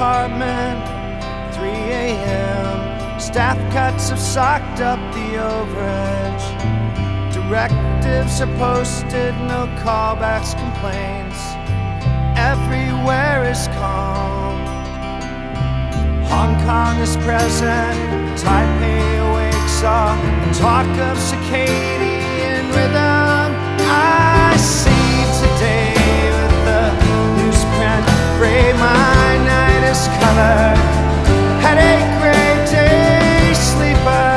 department, 3 a.m. Staff cuts have socked up the overage. Directives are posted, no callbacks, complaints. Everywhere is calm. Hong Kong is present, Taipei awakes all talk of circadian rhythm. I see today with the newsprint gray, my night is colored. Headache, gray, day sleeper.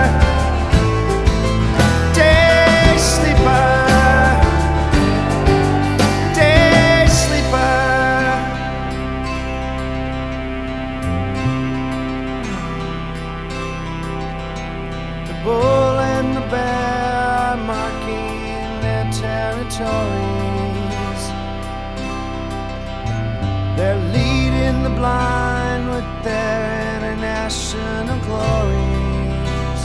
Day sleeper. Day sleeper. The bull and the bear are marking their territories. They're leading the blind with their international glories.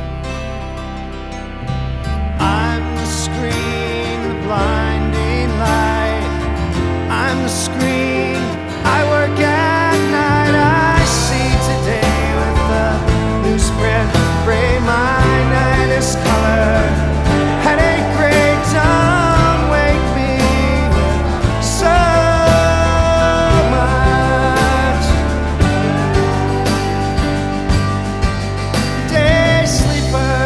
I'm the screen, the blinding light. I'm the screen, I work at night. I see today with the newsprint gray, my night is colored. Headache, gray, don't wake me with so much. Day sleeper.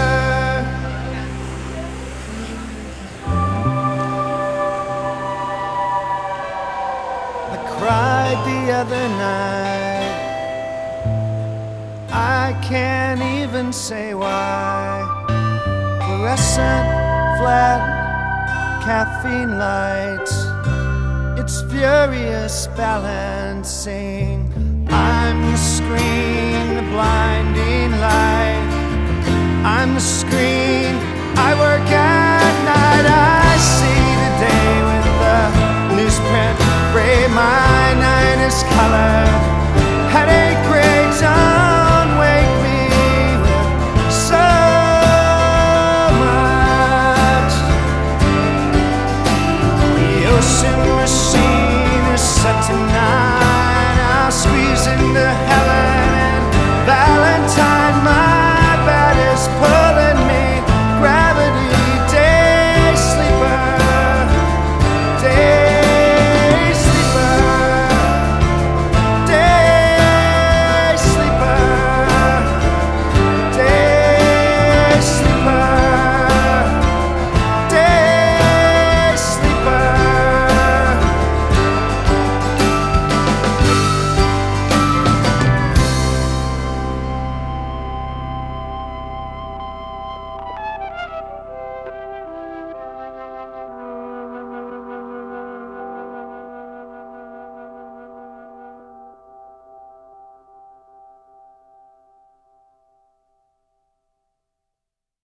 I cried the other night. I can't even say why. Fluorescent, flat, caffeine lights. It's furious balancing. I'm the screen, the blinding light.